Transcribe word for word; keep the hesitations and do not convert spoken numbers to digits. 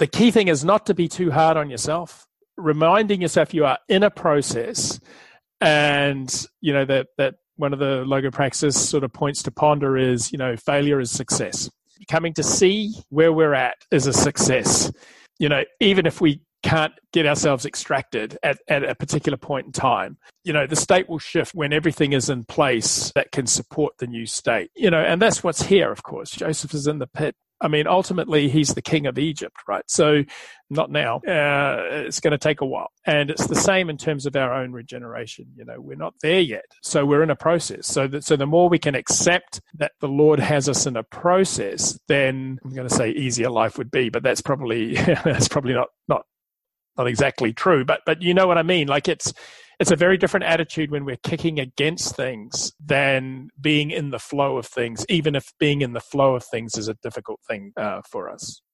the key thing is not to be too hard on yourself, reminding yourself you are in a process, and, you know, that, that one of the Logopraxis sort of points to ponder is, you know, failure is success. Coming to see where we're at is a success. You know, even if we can't get ourselves extracted at, at a particular point in time, you know, the state will shift when everything is in place that can support the new state. You know, and that's what's here, of course. Joseph is in the pit. I mean, ultimately, he's the king of Egypt, right? So not now. Uh, it's going to take a while. And it's the same in terms of our own regeneration. You know, we're not there yet. So we're in a process. So that, so the more we can accept that the Lord has us in a process, then I'm going to say easier life would be, but that's probably, that's probably not, not, not exactly true. But, but you know what I mean? Like it's, It's a very different attitude when we're kicking against things than being in the flow of things, even if being in the flow of things is a difficult thing uh, for us.